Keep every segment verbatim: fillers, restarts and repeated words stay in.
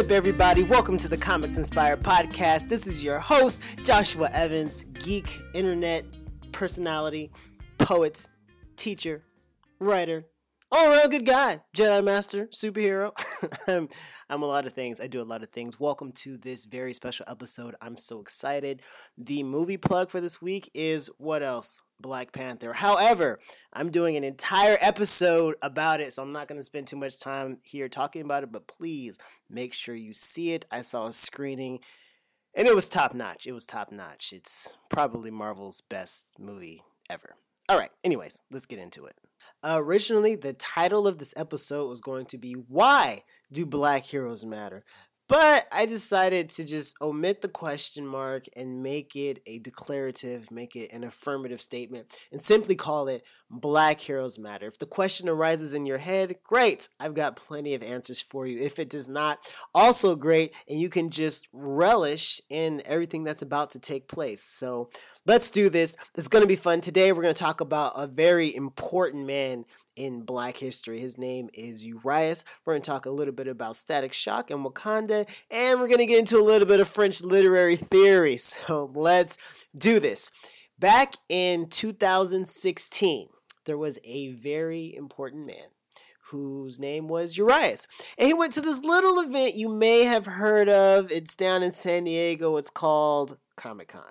up, everybody? Welcome to the Comics Inspired Podcast. This is your host, Joshua Evans, geek, internet personality, poet, teacher, writer, all-around good guy, Jedi Master, superhero. I'm, I'm a lot of things. I do a lot of things. Welcome to this very special episode. I'm so excited. The movie plug for this week is what else? Black Panther. However, I'm doing an entire episode about it, so I'm not going to spend too much time here talking about it, but please make sure you see it. I saw a screening, and it was top-notch. It was top-notch. It's probably Marvel's best movie ever. All right, anyways, let's get into it. Uh, originally, the title of this episode was going to be Why Do Black Heroes Matter? But I decided to just omit the question mark and make it a declarative, make it an affirmative statement, and simply call it Black Heroes Matter. If the question arises in your head, great. I've got plenty of answers for you. If it does not, also great, and you can just relish in everything that's about to take place. So let's do this. It's going to be fun. Today, we're going to talk about a very important man in Black history. His name is Urias. We're going to talk a little bit about Static Shock and Wakanda, and we're going to get into a little bit of French literary theory. So let's do this. Back in two thousand sixteen, there was a very important man whose name was Urias. And he went to this little event you may have heard of. It's down in San Diego. It's called Comic-Con.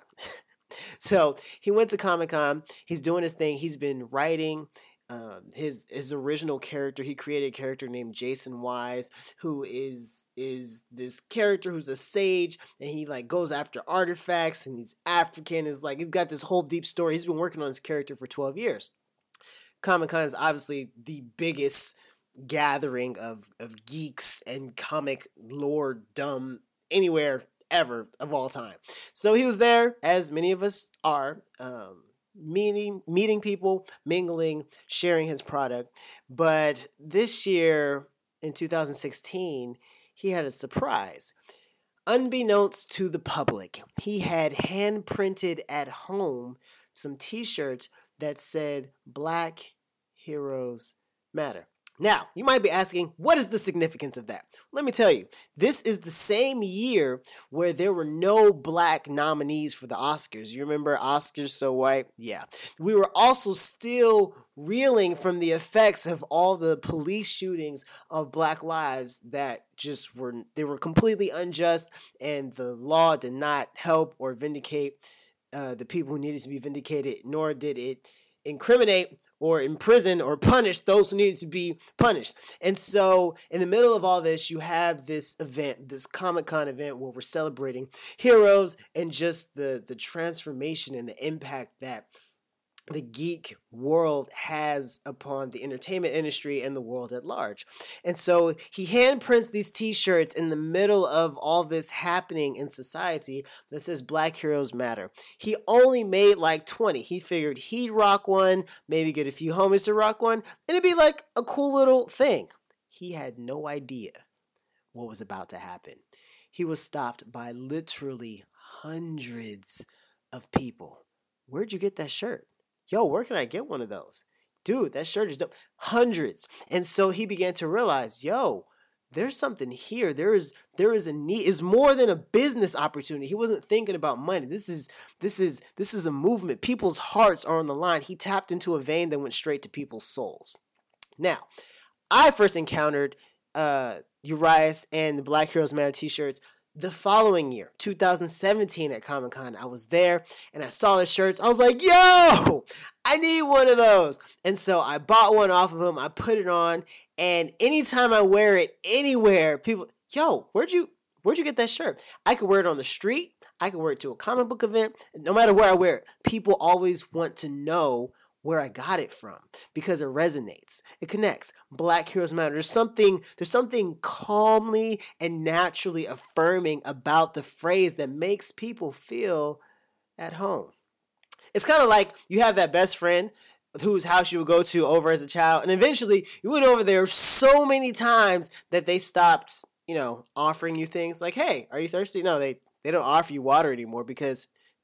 So he went to Comic-Con. He's doing his thing. He's been writing Um, his his original character. He created a character named Jason Wise, who is is this character who's a sage, and he like goes after artifacts, and he's African. Is like he's got this whole deep story. He's been working on this character for twelve years. Comic-Con is obviously the biggest gathering of of geeks and comic lore dumb anywhere ever of all time. So he was there, as many of us are. Um, meeting meeting people, mingling, sharing his product. But this year, in two thousand sixteen, he had a surprise. Unbeknownst to the public, he had hand-printed at home some t-shirts that said, Black Heroes Matter. Now, you might be asking, what is the significance of that? Let me tell you, this is the same year where there were no black nominees for the Oscars. You remember Oscars So White? Yeah. We were also still reeling from the effects of all the police shootings of Black lives that just were, they were completely unjust, and the law did not help or vindicate uh, the people who needed to be vindicated, nor did it incriminate or imprison or punish those who needed to be punished. And so in the middle of all this, you have this event, this Comic-Con event where we're celebrating heroes and just the, the transformation and the impact that the geek world has upon the entertainment industry and the world at large. And so he handprints these t-shirts in the middle of all this happening in society that says Black Heroes Matter. He only made like twenty. He figured he'd rock one, maybe get a few homies to rock one, and it'd be like a cool little thing. He had no idea what was about to happen. He was stopped by literally hundreds of people. Where'd you get that shirt? Yo, where can I get one of those? Dude, that shirt is dope. Hundreds. And so he began to realize, yo, there's something here. There is there is a need. It's more than a business opportunity. He wasn't thinking about money. This is this is this is a movement. People's hearts are on the line. He tapped into a vein that went straight to people's souls. Now, I first encountered uh, Urias and the Black Heroes Matter t-shirts the following year, two thousand seventeen at Comic-Con. I was there and I saw the shirts. I was like, yo, I need one of those. And so I bought one off of him. I put it on, and anytime I wear it anywhere, people, yo, where'd you where'd you get that shirt? I could wear it on the street. I could wear it to a comic book event. No matter where I wear it, people always want to know where I got it from because it resonates. It connects. Black Heroes Matter. There's something, there's something calmly and naturally affirming about the phrase that makes people feel at home. It's kind of like you have that best friend whose house you would go to over as a child, and eventually you went over there so many times that they stopped, you know, offering you things like, hey, are you thirsty? No, they, they don't offer you water anymore because, hey,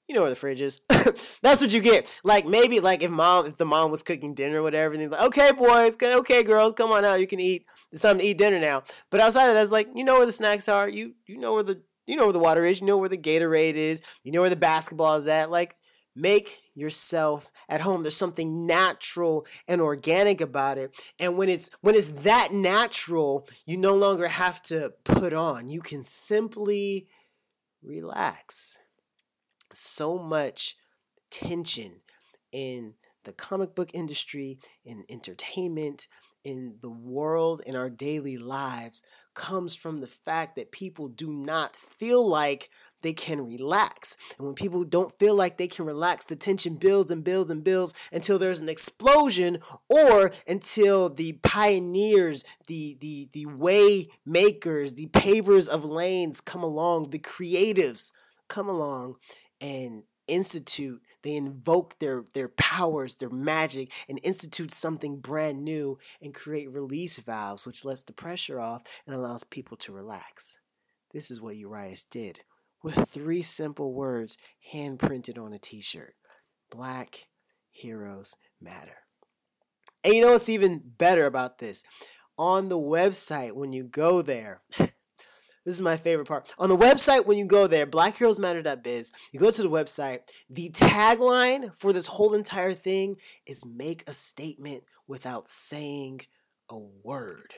you know where the fridge is. That's what you get. Like maybe like if mom, if the mom was cooking dinner or whatever, and they're like, okay, boys, okay, girls, come on out, you can eat. It's time to eat dinner now. But outside of that, it's like, you know where the snacks are. You you know where the you know where the water is. You know where the Gatorade is. You know where the basketball is at. Like, make yourself at home. There's something natural and organic about it. And when it's when it's that natural, you no longer have to put on. You can simply relax. So much tension in the comic book industry, in entertainment, in the world, in our daily lives comes from the fact that people do not feel like they can relax. And when people don't feel like they can relax, the tension builds and builds and builds until there's an explosion, or until the pioneers, the the the way makers, the pavers of lanes come along, the creatives come along and institute, they invoke their their powers, their magic, and institute something brand new and create release valves, which lets the pressure off and allows people to relax. This is what Urias did with three simple words hand printed on a t-shirt. Black Heroes Matter. And you know what's even better about this? On the website, when you go there, this is my favorite part. On the website, when you go there, black heroes matter dot biz, you go to the website, the tagline for this whole entire thing is make a statement without saying a word.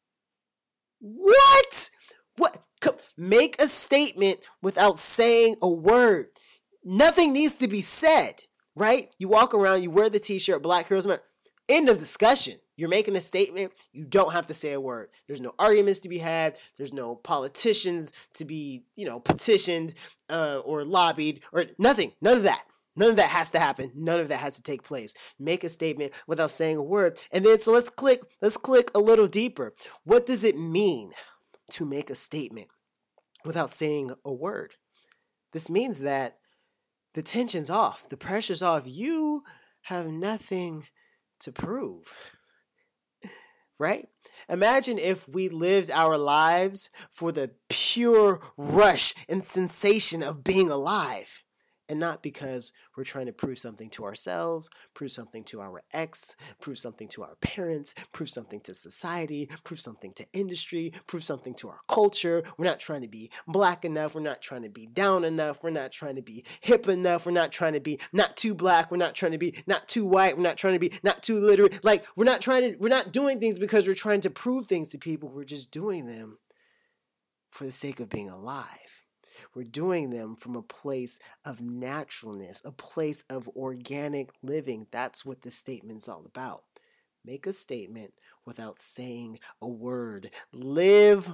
What? What? Come, make a statement without saying a word. Nothing needs to be said, right? You walk around, you wear the t-shirt, Black Heroes Matter. End of discussion. You're making a statement. You don't have to say a word. There's no arguments to be had. There's no politicians to be, you know, petitioned uh, or lobbied or nothing. None of that. None of that has to happen. None of that has to take place. Make a statement without saying a word. And then, so let's click, let's click a little deeper. What does it mean to make a statement without saying a word? This means that the tension's off. The pressure's off. You have nothing to prove. Right? Imagine if we lived our lives for the pure rush and sensation of being alive, and not because we're trying to prove something to ourselves, prove something to our ex, prove something to our parents, prove something to society, prove something to industry, prove something to our culture. We're not trying to be black enough. We're not trying to be down enough. We're not trying to be hip enough. We're not trying to be not too black. We're not trying to be not too white. We're not trying to be not too literate. Like, we're not trying to, we're not doing things because we're trying to prove things to people. We're just doing them for the sake of being alive. We're doing them from a place of naturalness, a place of organic living. That's what this statement's all about. Make a statement without saying a word. Live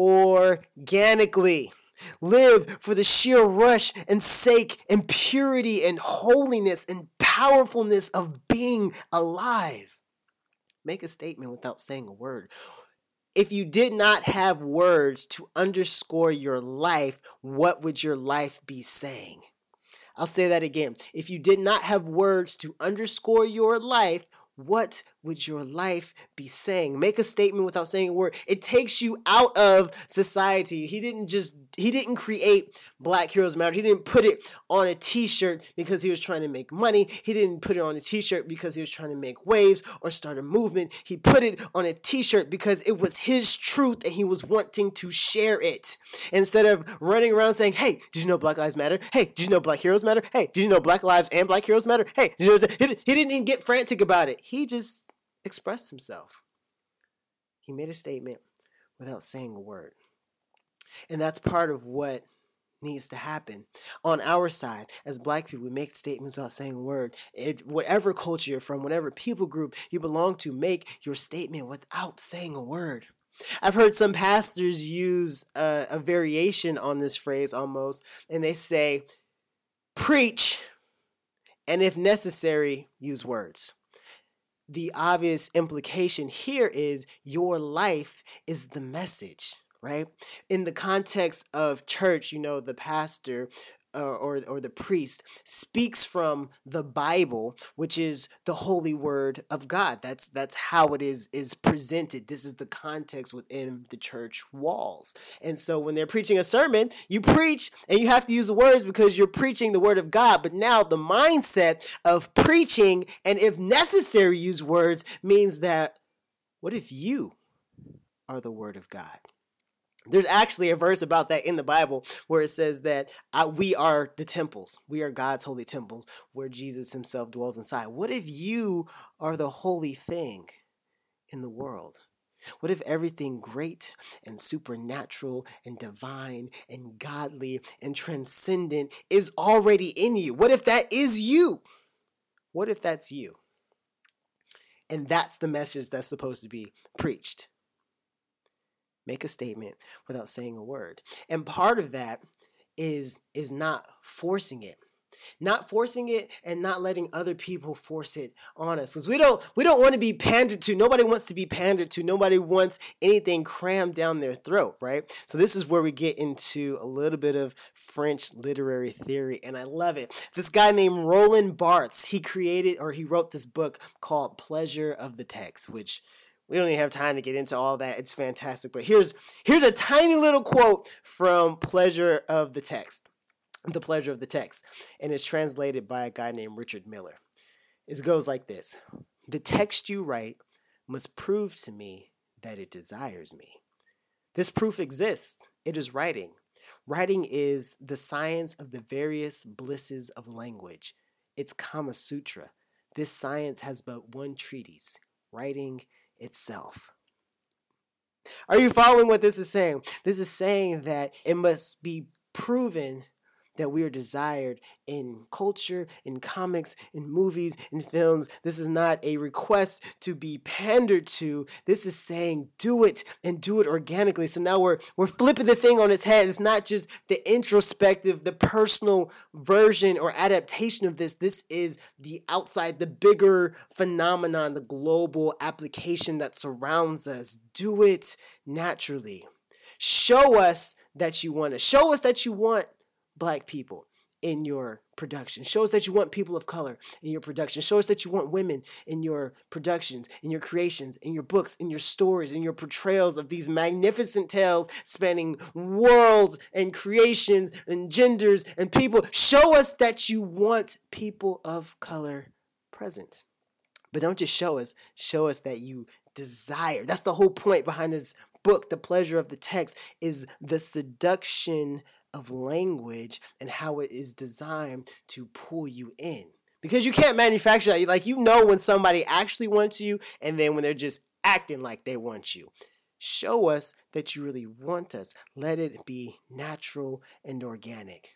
organically. Live for the sheer rush and sake and purity and holiness and powerfulness of being alive. Make a statement without saying a word. If you did not have words to underscore your life, what would your life be saying? I'll say that again. If you did not have words to underscore your life, what would your life be saying? Make a statement without saying a word. It takes you out of society. He didn't just, he didn't create Black Heroes Matter. He didn't put it on a t-shirt because he was trying to make money. He didn't put it on a t-shirt because he was trying to make waves or start a movement. He put it on a t-shirt because it was his truth and he was wanting to share it. Instead of running around saying, hey, did you know Black Lives Matter? Hey, did you know Black Heroes Matter? Hey, did you know Black Lives and Black Heroes Matter? Hey, did you know he, he didn't even get frantic about it. He just expressed himself. He made a statement without saying a word. And that's part of what needs to happen on our side. As Black people, we make statements without saying a word. It, whatever culture you're from, whatever people group you belong to, make your statement without saying a word. I've heard some pastors use a, a variation on this phrase almost, and they say, preach, and if necessary, use words. The obvious implication here is your life is the message, right? In the context of church, you know, the pastor or, or, or the priest speaks from the Bible, which is the holy word of God. That's that's how it is is presented. This is the context within the church walls. And so when they're preaching a sermon, you preach and you have to use the words because you're preaching the word of God. But now the mindset of preaching and if necessary use words means that what if you are the word of God? There's actually a verse about that in the Bible where it says that uh, we are the temples. We are God's holy temples where Jesus himself dwells inside. What if you are the holy thing in the world? What if everything great and supernatural and divine and godly and transcendent is already in you? What if that is you? What if that's you? And that's the message that's supposed to be preached. Make a statement without saying a word. And part of that is, is not forcing it. Not forcing it and not letting other people force it on us. Because we don't we don't want to be pandered to. Nobody wants to be pandered to. Nobody wants anything crammed down their throat, right? So this is where we get into a little bit of French literary theory, and I love it. This guy named Roland Barthes, he created or he wrote this book called Pleasure of the Text, which we don't even have time to get into all that. It's fantastic. But here's here's a tiny little quote from Pleasure of the Text. The Pleasure of the Text. And it's translated by a guy named Richard Miller. It goes like this. The text you write must prove to me that it desires me. This proof exists. It is writing. Writing is the science of the various blisses of language. It's Kama Sutra. This science has but one treatise, writing itself. Are you following what this is saying? This is saying that it must be proven that we are desired in culture, in comics, in movies, in films. This is not a request to be pandered to. This is saying do it and do it organically. So now we're we're flipping the thing on its head. It's not just the introspective, the personal version or adaptation of this. This is the outside, the bigger phenomenon, the global application that surrounds us. Do it naturally. Show us that you want it. Show us that you want Black people in your production. Show us that you want people of color in your production. Show us that you want women in your productions, in your creations, in your books, in your stories, in your portrayals of these magnificent tales spanning worlds and creations and genders and people. Show us that you want people of color present. But don't just show us, show us that you desire. That's the whole point behind this book, The Pleasure of the Text, is the seduction of language and how it is designed to pull you in. Because you can't manufacture that. Like, you know when somebody actually wants you and then when they're just acting like they want you. Show us that you really want us. Let it be natural and organic.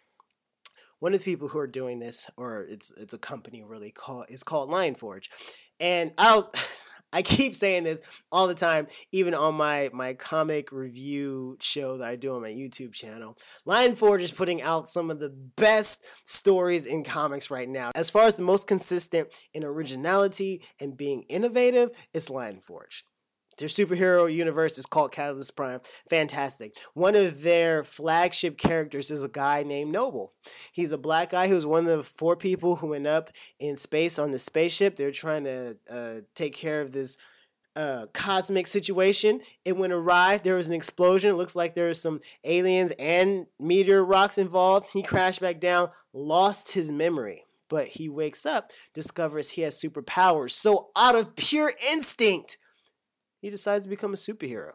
One of the people who are doing this, or it's it's a company really called, is called Lionforge. And I'll I keep saying this all the time, even on my, my comic review show that I do on my YouTube channel. Lionforge is putting out some of the best stories in comics right now. As far as the most consistent in originality and being innovative, it's Lionforge. Their superhero universe is called Catalyst Prime. Fantastic. One of their flagship characters is a guy named Noble. He's a black guy who's one of the four people who went up in space on the spaceship. They're trying to uh, take care of this uh, cosmic situation. It went awry. There was an explosion. It looks like there was some aliens and meteor rocks involved. He crashed back down, lost his memory. But he wakes up, discovers he has superpowers. So out of pure instinct, he decides to become a superhero.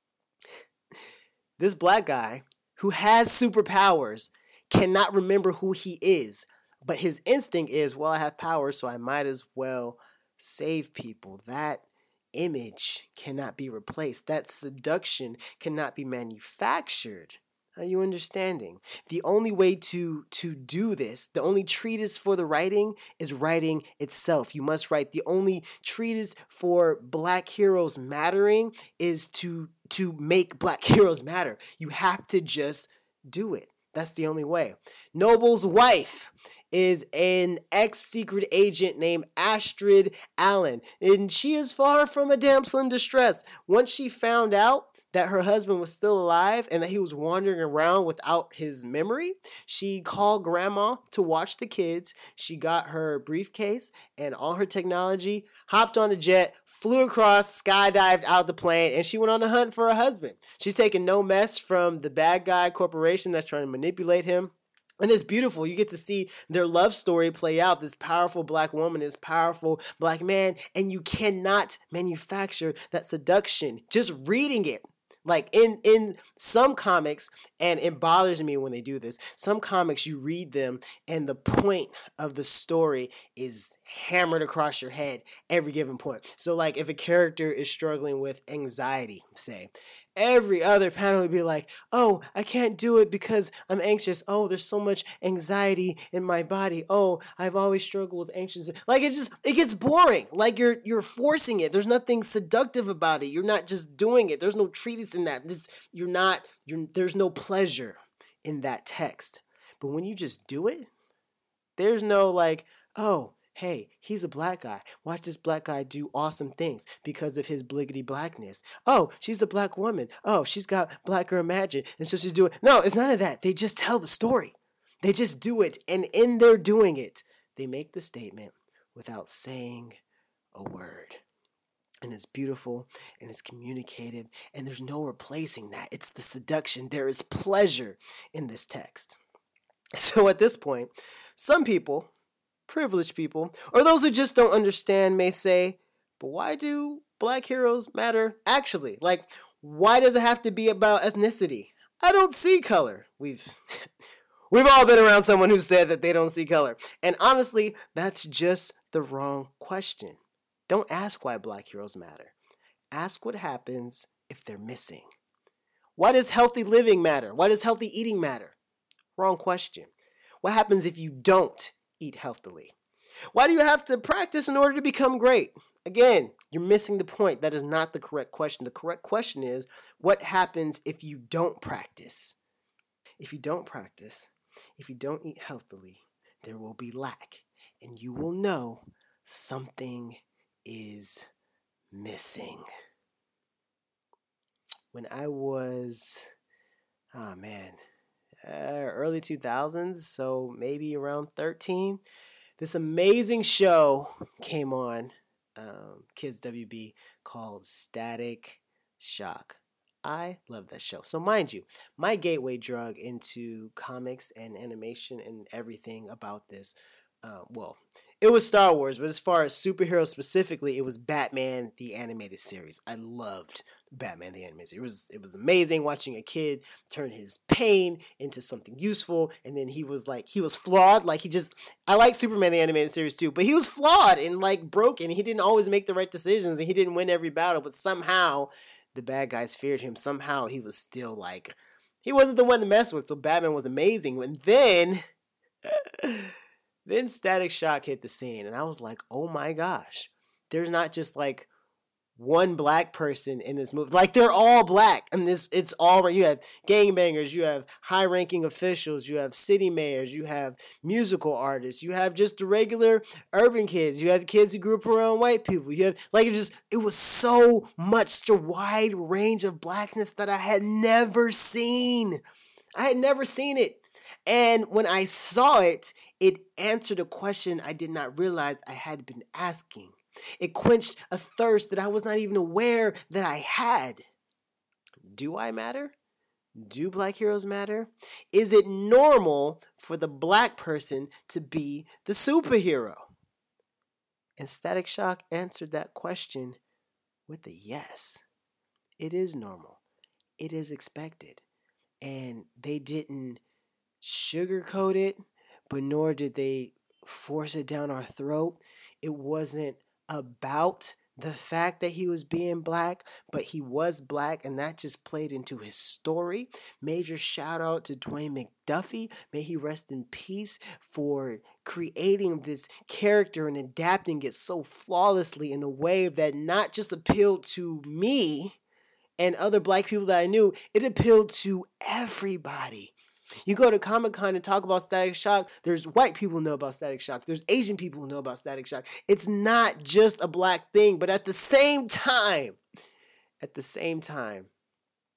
This black guy who has superpowers cannot remember who he is, but his instinct is, well, I have powers, so I might as well save people. That image cannot be replaced. That seduction cannot be manufactured. Are you understanding? The only way to, to do this, the only treatise for the writing is writing itself. You must write. The only treatise for black heroes mattering is to, to make black heroes matter. You have to just do it. That's the only way. Noble's wife is an ex-secret agent named Astrid Allen, and she is far from a damsel in distress. Once she found out that her husband was still alive and that he was wandering around without his memory, she called grandma to watch the kids. She got her briefcase and all her technology, hopped on the jet, flew across, skydived out the plane, and she went on a hunt for her husband. She's taking no mess from the bad guy corporation that's trying to manipulate him. And it's beautiful. You get to see their love story play out. This powerful black woman, this powerful black man, and you cannot manufacture that seduction just reading it. Like in, in some comics, and it bothers me when they do this, some comics you read them and the point of the story is hammered across your head every given point. So like if a character is struggling with anxiety, say, every other panel would be like, oh, I can't do it because I'm anxious. Oh, there's so much anxiety in my body. Oh, I've always struggled with anxious. Like it just, it gets boring. Like you're you're forcing it. There's nothing seductive about it. You're not just doing it. There's no treatise in that. This, you're not, you're, there's no pleasure in that text. But when you just do it, there's no like, oh, hey, he's a black guy. Watch this black guy do awesome things because of his bliggity blackness. Oh, she's a black woman. Oh, she's got black girl magic. And so she's doing... No, it's none of that. They just tell the story. They just do it. And in their doing it, they make the statement without saying a word. And it's beautiful and it's communicated. And there's no replacing that. It's the seduction. There is pleasure in this text. So at this point, some people... privileged people, or those who just don't understand may say, but why do black heroes matter actually? Like, why does it have to be about ethnicity? I don't see color. We've we've all been around someone who said that they don't see color. And honestly, that's just the wrong question. Don't ask why black heroes matter. Ask what happens if they're missing. Why does healthy living matter? Why does healthy eating matter? Wrong question. What happens if you don't eat healthily? Why do you have to practice in order to become great? Again, you're missing the point. That is not the correct question. The correct question is, what happens if you don't practice? If you don't practice, if you don't eat healthily, there will be lack, and you will know something is missing. When I was, oh man, Uh, early two thousands, so maybe around thirteen, this amazing show came on um, Kids W B called Static Shock. I love that show. So mind you, my gateway drug into comics and animation and everything about this, uh, well, it was Star Wars, but as far as superheroes specifically, it was Batman the Animated Series. I loved Batman the Animated Series. It was, it was amazing watching a kid turn his pain into something useful, and then he was like, he was flawed. Like he just, I like Superman the Animated Series too, but he was flawed and like broken. He didn't always make the right decisions, and he didn't win every battle, but somehow the bad guys feared him. Somehow he was still like, he wasn't the one to mess with, so Batman was amazing. And then... Then Static Shock hit the scene, and I was like, oh my gosh, there's not just like one black person in this movie. Like, they're all black, and this it's all, you have gangbangers, you have high-ranking officials, you have city mayors, you have musical artists, you have just the regular urban kids, you have the kids who grew up around white people, you have, like, it just, it was so much, such a wide range of blackness that I had never seen. I had never seen it. And when I saw it, it answered a question I did not realize I had been asking. It quenched a thirst that I was not even aware that I had. Do I matter? Do black heroes matter? Is it normal for the black person to be the superhero? And Static Shock answered that question with a yes. It is normal. It is expected. And they didn't sugarcoat it, but nor did they force it down our throat. It wasn't about the fact that he was being black, but he was black, and that just played into his story. Major shout out to Dwayne McDuffie. May he rest in peace for creating this character and adapting it so flawlessly in a way that not just appealed to me and other black people that I knew, it appealed to everybody. You go to Comic-Con and talk about Static Shock, there's white people who know about Static Shock, there's Asian people who know about Static Shock. It's not just a black thing, but at the same time, at the same time,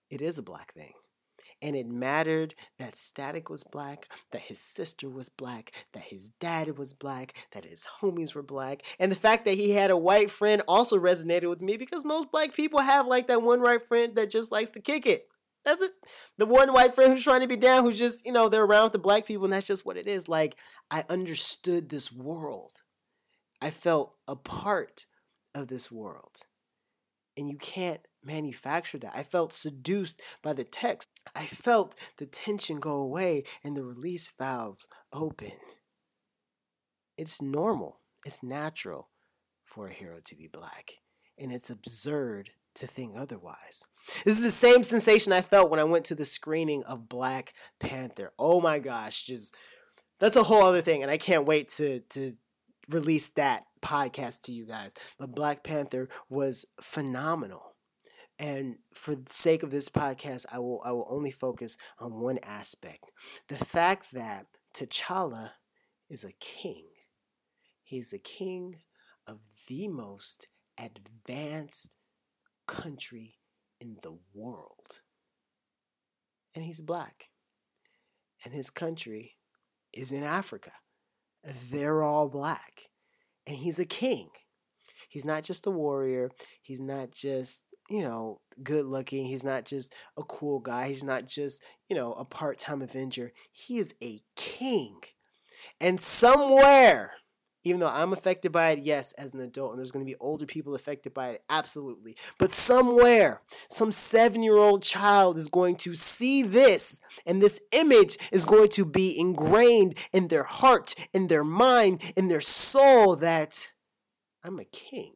It is a black thing. And it mattered that Static was black, that his sister was black, that his dad was black, that his homies were black. And the fact that he had a white friend also resonated with me because most black people have like that one white friend that just likes to kick it. That's it. The one white friend who's trying to be down, who's just, you know, they're around with the black people, and that's just what it is. Like, I understood this world. I felt a part of this world. And you can't manufacture that. I felt seduced by the text. I felt the tension go away and the release valves open. It's normal. It's natural for a hero to be black. And it's absurd to think otherwise. This is the same sensation I felt when I went to the screening of Black Panther. Oh my gosh, just that's a whole other thing. And I can't wait to, to release that podcast to you guys. But Black Panther was phenomenal. And for the sake of this podcast, I will I will only focus on one aspect. The fact that T'Challa is a king. He's a king of the most advanced country in the world. And he's black. And his country is in Africa. They're all black. And he's a king. He's not just a warrior. He's not just, you know, good looking. He's not just a cool guy. He's not just, you know, a part-time Avenger. He is a king. And somewhere, even though I'm affected by it, yes, as an adult, and there's going to be older people affected by it, absolutely. But somewhere, some seven-year-old child is going to see this, and this image is going to be ingrained in their heart, in their mind, in their soul that I'm a king.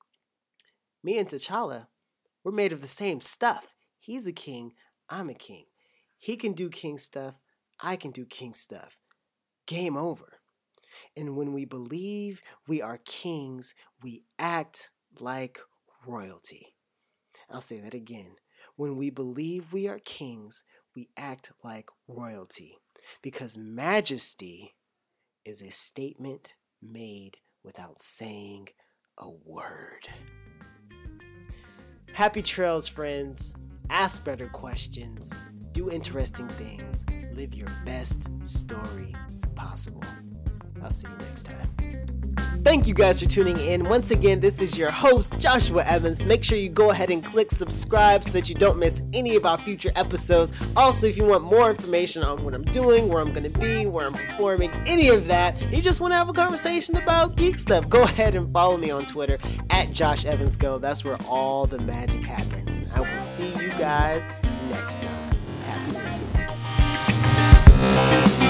Me and T'Challa, we're made of the same stuff. He's a king, I'm a king. He can do king stuff, I can do king stuff. Game over. And when we believe we are kings, we act like royalty. I'll say that again. When we believe we are kings, we act like royalty. Because majesty is a statement made without saying a word. Happy trails, friends. Ask better questions. Do interesting things. Live your best story possible. I'll see you next time. Thank you guys for tuning in. Once again, this is your host, Joshua Evans. Make sure you go ahead and click subscribe so that you don't miss any of our future episodes. Also, if you want more information on what I'm doing, where I'm going to be, where I'm performing, any of that, you just want to have a conversation about geek stuff, go ahead and follow me on Twitter at Josh Evans Go. That's where all the magic happens. And I will see you guys next time. Happy listening.